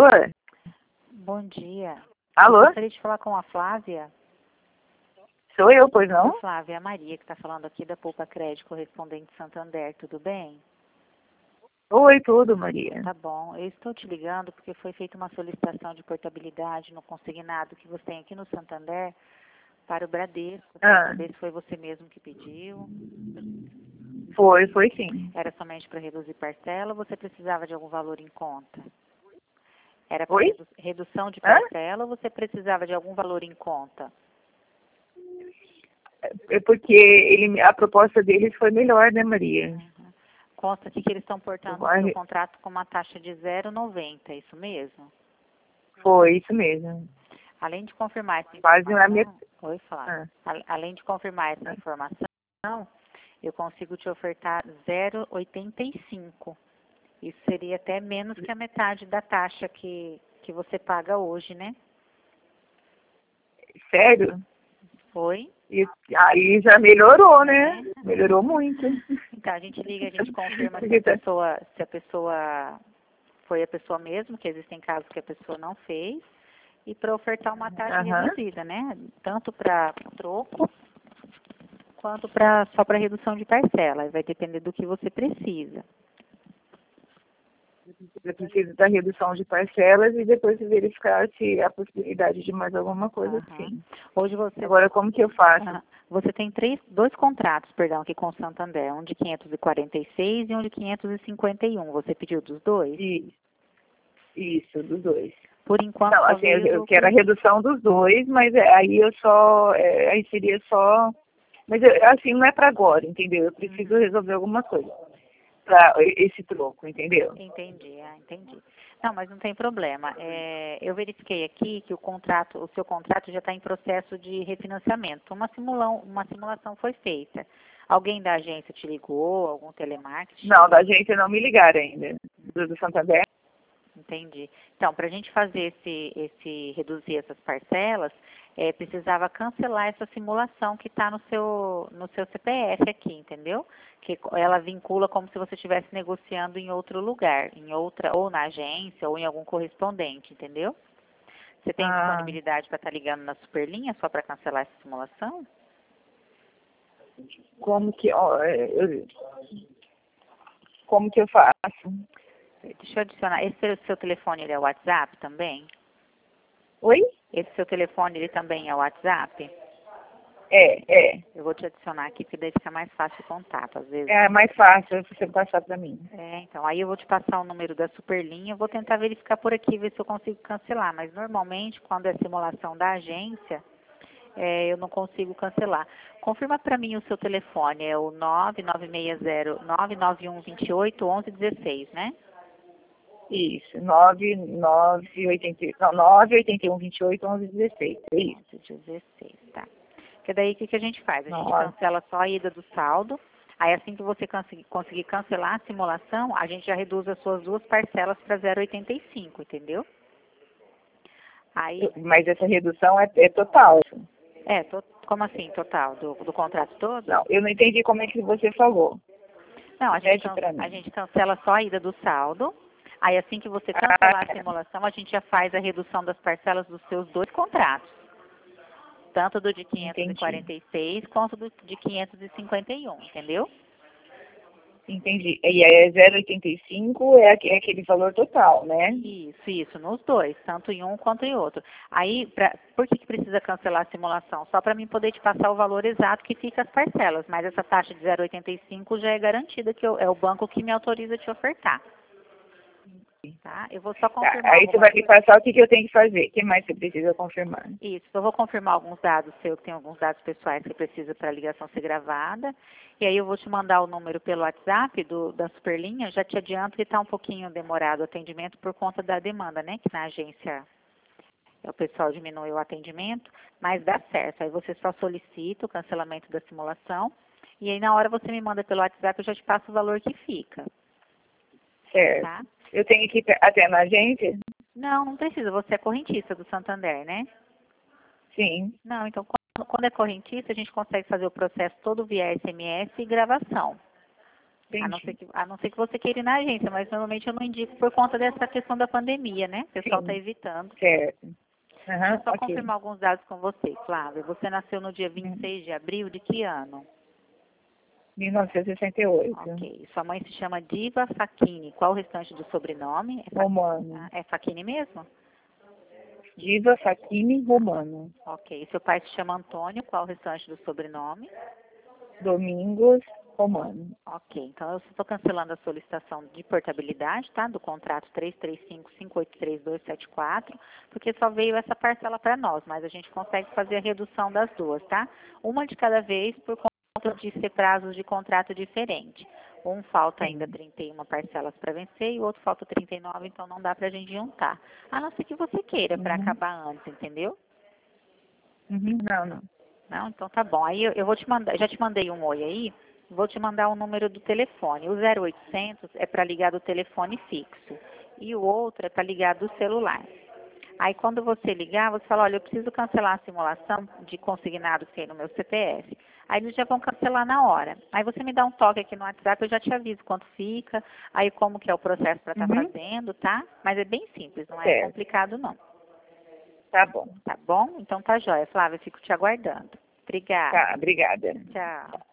Oi, Bom dia. alô? Eu gostaria de falar com a Flávia. Sou eu, pois não? Flávia, é a Maria que está falando aqui da Poupa Crédito Correspondente Santander, tudo bem? Oi, tudo, Maria. Tá bom. Eu estou te ligando porque foi feita uma solicitação de portabilidade no consignado que você tem aqui no Santander para o Bradesco. Quero saber se foi você mesmo que pediu. Foi sim. Era somente para reduzir parcela ou você precisava de algum valor em conta? Era para Oi? redução de Hã? parcela ou você precisava de algum valor em conta? É porque a proposta deles foi melhor, né, Maria? Consta aqui que eles estão portando o seu contrato com uma taxa de 0,90, é isso mesmo? Foi isso mesmo. Além de confirmar essa Quase a minha... informação, oi, Flávia. Além de confirmar essa informação, eu consigo te ofertar 0,85. Isso seria até menos que a metade da taxa que você paga hoje, né? Sério? Oi? E aí já melhorou, né? Melhorou muito. Então, a gente liga, a gente confirma Porque se a pessoa foi a pessoa mesmo, que existem casos que a pessoa não fez, e para ofertar uma taxa reduzida, né? Tanto para troco quanto só para redução de parcela. Vai depender do que você precisa. eu preciso da redução de parcelas e depois verificar se há possibilidade de mais alguma coisa assim. Hoje você... Agora, como que eu faço? Você tem dois contratos, perdão, aqui com o Santander, um de 546 e um de 551. Você pediu dos dois? Isso, dos dois. Por enquanto, Não, assim, eu quero a redução dos dois, mas aí eu só, aí seria só, mas assim, não é para agora, entendeu? Eu preciso resolver alguma coisa para esse troco, entendeu? Entendi. Não, mas não tem problema. Eu verifiquei aqui que o seu contrato já está em processo de refinanciamento. Uma simulação foi feita. Alguém da agência te ligou, algum telemarketing? Não, da agência não me ligaram ainda, do Santander. Entendi. Então, para a gente fazer reduzir essas parcelas, precisava cancelar essa simulação que está no seu CPF aqui, entendeu? Que ela vincula como se você estivesse negociando em outro lugar, ou na agência, ou em algum correspondente, entendeu? Você tem disponibilidade para estar ligando na Superlinha só para cancelar essa simulação? Como que eu faço? Deixa eu adicionar. Esse seu telefone, ele é o WhatsApp também? Oi? Esse seu telefone, ele também é o WhatsApp? É. Eu vou te adicionar aqui, porque daí fica mais fácil o contato, às vezes. É mais fácil você passar para mim. Então, aí eu vou te passar o número da Superlinha, eu vou tentar verificar por aqui, ver se eu consigo cancelar, mas normalmente, quando é simulação da agência, eu não consigo cancelar. Confirma para mim o seu telefone, é o 991281116, né? Isso, 981281116, é isso. 16, tá. Porque daí o que a gente faz? A gente cancela só a ida do saldo, aí assim que você conseguir cancelar a simulação, a gente já reduz as suas duas parcelas para 0,85, entendeu? Aí, mas essa redução é total. como assim, total? Do contrato todo? Não, eu não entendi como é que você falou. Não, a gente cancela só a ida do saldo. Aí, assim que você cancelar a simulação, a gente já faz a redução das parcelas dos seus dois contratos. Tanto do de 546 quanto do de 551, entendeu? Entendi. E aí 0,85 é aquele valor total, né? Isso, nos dois, tanto em um quanto em outro. Aí, por que precisa cancelar a simulação? Só para mim poder te passar o valor exato que fica as parcelas, mas essa taxa de 0,85 já é garantida, que é o banco que me autoriza a te ofertar. Tá? Eu vou só confirmar. Aí você vai me passar o que eu tenho que fazer. O que mais você precisa confirmar? Isso, eu vou confirmar alguns dados seus, que tem alguns dados pessoais que precisa para a ligação ser gravada. E aí eu vou te mandar o número pelo WhatsApp da Superlinha. Já te adianto que está um pouquinho demorado o atendimento por conta da demanda, né? Que na agência o pessoal diminuiu o atendimento, mas dá certo. Aí você só solicita o cancelamento da simulação. E aí na hora você me manda pelo WhatsApp, eu já te passo o valor que fica. Certo. Tá? Eu tenho que ir até na agência? Não precisa. Você é correntista do Santander, né? Sim. Não, então quando é correntista, a gente consegue fazer o processo todo via SMS e gravação. entendi. A não ser que você queira ir na agência, mas normalmente eu não indico por conta dessa questão da pandemia, né? O pessoal está Sim, evitando. certo. Deixa eu Aham, só ok. confirmar alguns dados com você, Flávia. Você nasceu no dia Uhum. 26 de abril de que ano? 1968. Ok. Sua mãe se chama Diva Facchini. Qual o restante do sobrenome? Romano. É Facchini mesmo? Diva Facchini Romano. Ok. Seu pai se chama Antônio. Qual o restante do sobrenome? Domingos Romano. Ok. Então, eu estou cancelando a solicitação de portabilidade, tá? Do contrato 335-583-274, porque só veio essa parcela para nós, mas a gente consegue fazer a redução das duas, tá? Uma de cada vez por conta de ser prazos de contrato diferente. Um falta ainda Sim. 31 parcelas para vencer e o outro falta 39, então não dá para a gente juntar. A não ser que você queira para Uhum. acabar antes, entendeu? Uhum. Não, não. Não, então tá bom. Aí eu vou te mandar, já te mandei um oi aí, vou te mandar o número do telefone. O 0800 é para ligar do telefone fixo e o outro é para ligar do celular. Aí quando você ligar, você fala, olha, eu preciso cancelar a simulação de consignado que tem no meu CPF. Aí eles já vão cancelar na hora. Aí você me dá um toque aqui no WhatsApp, eu já te aviso quanto fica, aí como que é o processo para estar Uhum. fazendo, tá? Mas é bem simples, não é Certo. complicado não. Tá bom. Tá bom? Então tá jóia, Flávia, eu fico te aguardando. Obrigada. Tá, obrigada. Tchau.